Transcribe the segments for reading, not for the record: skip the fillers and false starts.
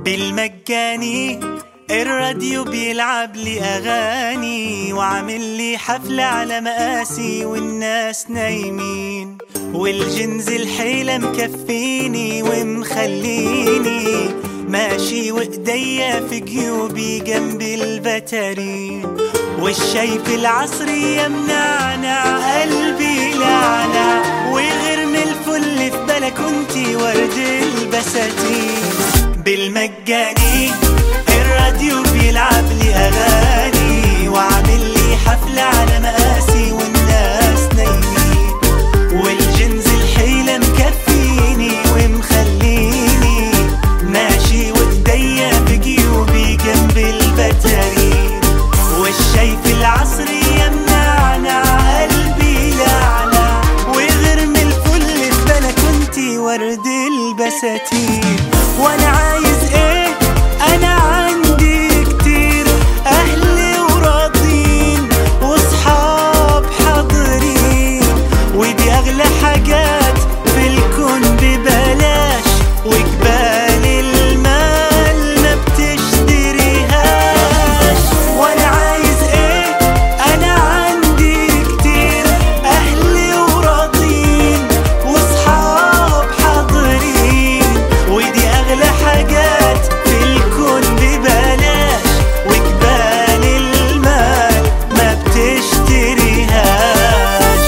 بالمجاني الراديو بيلعب لي أغاني، وعامل لي حفلة على مقاسي والناس نايمين، والجنز الحيلة مكفيني ومخليني ماشي وإيديا في جيوبي جنب البتارين، والشاي في العصري يمنعنا قلبي لعنة، ويغرم الفل في بلكونتي ورد البساتين. بالمجاني الراديو بيلعب لي أغاني، وعامل لي حفلة على مقاسي والناس نايمين، والجنز الحيلة مكفيني ومخليني ماشي وإيديا في جيوبي جنب البتارين، والشاي في العصري يمنعنا قلبي لعنة، ويغرم الفل في بلكونتي ورد البساتين. وانا عايز ايه؟ انا عندي كتير، اهلي وراضين وصحاب حاضرين، ودي اغلى حاجات في الكون ببلاش، وجبال المال ما بتشتريهاش. وانا عايز ايه؟ انا عندي كتير، اهلي وراضين وصحاب حاضرين، ودي اغلى حاجات في الكون ببلاش، وجبال المال ما بتشتريهاش.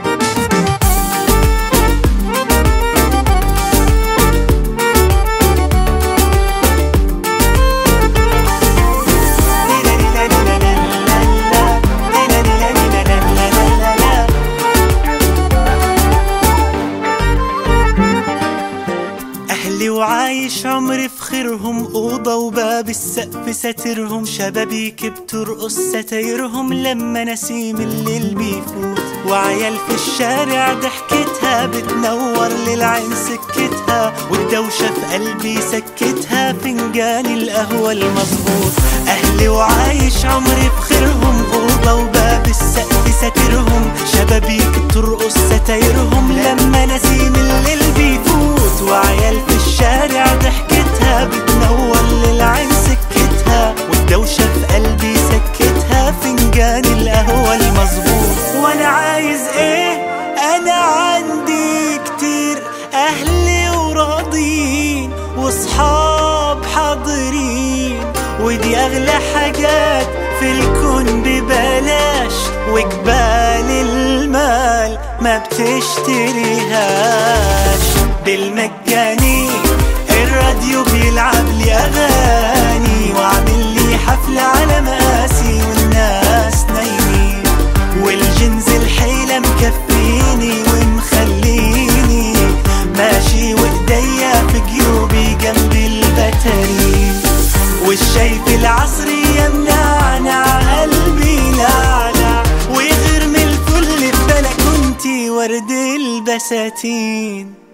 أهلي وعايش عمري في خيرهم، أوضة وباب السقف ساترهم، شبابيك بترقص ستايرهم لما نسيم الليل بيفوت، وعيال في الشارع ضحكتها بتنور للعين سكتها، والدوشة في قلبي سكتها فنجان القهوة المظبوط. أهلي وعايش عمري في خيرهم، أوضة وباب السقف ساترهم، شبابيك بترقص ستايرهم لما نسيم الليل بيفوت، وعيال في الشارع ضحكتها بتنور للعين سكتها، والدوشة في قلبي سكتها فنجان القهوة المظبوط. وانا عايز ايه؟ انا عندي كتير، اهلي وراضين وصحاب حاضرين، ودي اغلى حاجات في الكون ببلاش، وجبال المال ما بتشتريهاش. بالمجاني الراديو بيلعب لي أغاني، وعامل لي حفلة على مقاسي والناس نايمين، والجنز الحيلة مكفيني ومخليني ماشي وإيديا في جيوبي جنب البتارين، والشاي في العصري يمنعنا قلبي لعنة، ويغرم الفل في بلكونتي ورد البساتين.